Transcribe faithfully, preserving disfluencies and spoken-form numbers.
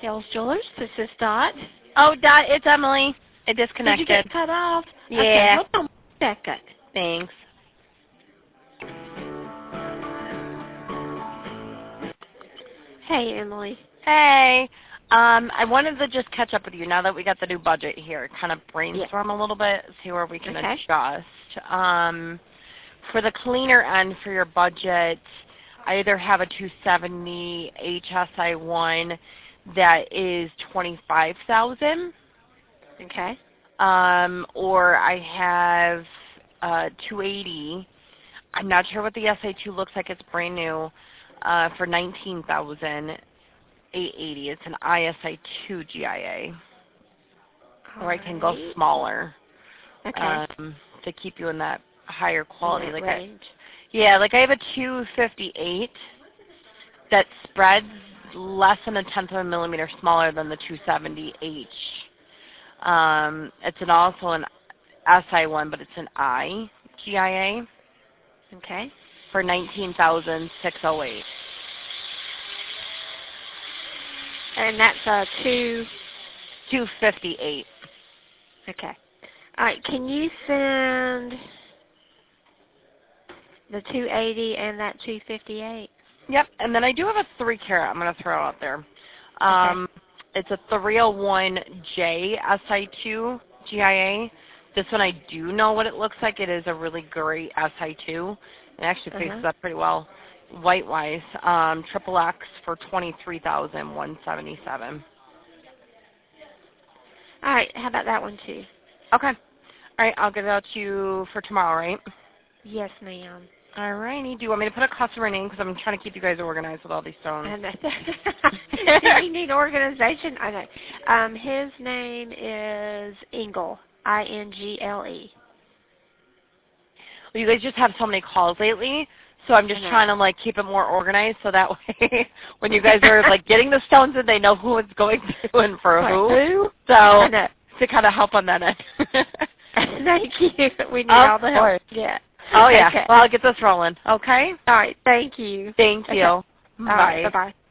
Hales Jewelers. This is Dot. Oh, Dot, it's Emily. It disconnected. Did you get cut off? Yeah. Okay, hold on a second. Thanks. Hey, Emily. Hey. Um, I wanted to just catch up with you now that we got the new budget here, kind of brainstorm yeah. a little bit, see where we can okay. adjust. Um, for the cleaner end for your budget, I either have a two seventy H S I one that is twenty-five thousand dollars. Okay. Um, or I have uh, two eighty. I'm not sure what the S I two looks like. It's brand new uh, for nineteen thousand eight eighty. It's an I S I two G I A. Or I can go smaller. Okay. Um, to keep you in that higher quality. In that like range. I, yeah, like I have a two fifty-eight that spreads less than a tenth of a millimeter smaller than the two seventy H. Um, it's an also an S I one, but it's an I G I A. Okay. For nineteen thousand six hundred eight. And that's a two. two fifty-eight. Okay. All right. Can you send the two eighty and that two fifty-eight? Yep. And then I do have a three carat. I'm going to throw out there. Um, okay. It's a three oh one J S I two G I A. This one I do know what it looks like. It is a really great S I two. It actually faces uh-huh. up pretty well white-wise. Um, triple X for twenty-three thousand one hundred seventy-seven. All right. How about that one, too? Okay. All right. I'll get it out to you for tomorrow, right? Yes, ma'am. All righty. Do you want me to put a customer name? Because I'm trying to keep you guys organized with all these stones. Do you need organization? Okay. Um, his name is Ingle, I N G L E. Well, you guys just have so many calls lately, so I'm just trying to, like, keep it more organized so that way when you guys are, like, getting the stones in, they know who it's going to and for like who. who? So to kind of help on that end. Thank you. We need of all the course. help. Yeah. Oh, yeah. Okay. Well, I'll get this rolling. Okay? All right. Thank you. Thank you. Okay. Bye. All right. Bye-bye.